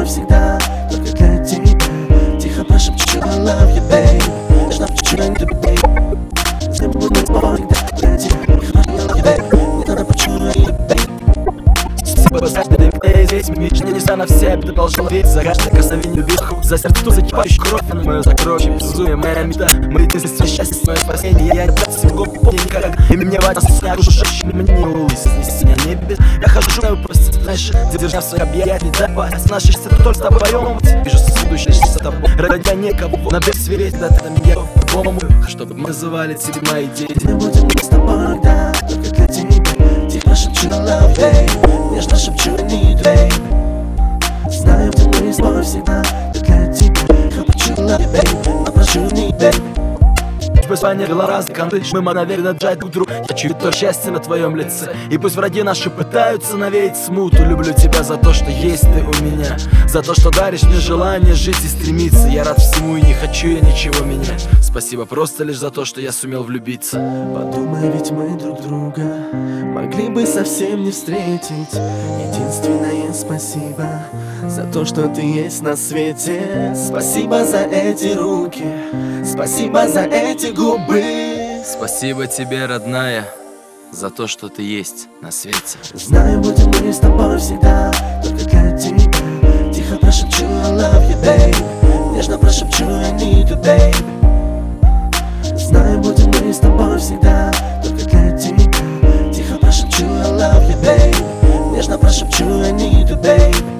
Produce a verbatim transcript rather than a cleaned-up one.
тобой всегда, только для тебя. Тихо прошепчу I love you, babe. Нежно прошепчу I need you, babe. С тобой мы с тобой всегда, для тебя. Тихо прошепчу I love you, babe. Не надо прошепчу I need you, babe. Спасибо за каждый день, здесь мне не знаю на все, ты должен верить за каждое касание вверху. За сердцу закипающую кровь, на мою закрою, безумие, моя мечта. Мы единственное счастье, мое спасение. Я от всего помню никак. И мне в этом снегу шушащий, мне не улыбайся, снеси меня небес. Я хожу, шумаю просто дальше, держа в своих объятиях, не запас. Наши сердца только с тобой, вижу следующий лишь за тобой. Ради некого, на берег свереть, да ты меня по-моему. Чтобы мы называли тебя мои дети. Мы будем с тобой, да, только для тебя. Тихо шепчу I love you, babe. Нежно шепчу I need you, babe. Знаю, что мы с тобой всегда, только для тебя. Тихо шепчу I love you, babe. Но прошу I need you, babe. Послание было разные конты, мы наверное джать друг другу. Я чую то счастье на твоем лице. И пусть враги наши пытаются навеять смуту. Люблю тебя за то, что есть ты у меня, за то, что даришь мне желание жить и стремиться. Я рад всему и не хочу я ничего менять. Спасибо просто лишь за то, что я сумел влюбиться. Подумай, ведь мы друг друга могли бы совсем не встретить. Единственное спасибо за то, что ты есть на свете. Спасибо за эти руки, спасибо за эти губы. Спасибо тебе, родная, за то, что ты есть на свете. Знаю, будем мы с тобой всегда, только для тебя. Тихо прошепчу I love you, babe. Нежно прошепчу I need you, babe. Знаю, будем мы с тобой всегда, только для тебя. Тихо прошепчу I love you, babe. Нежно прошепчу I need you, babe.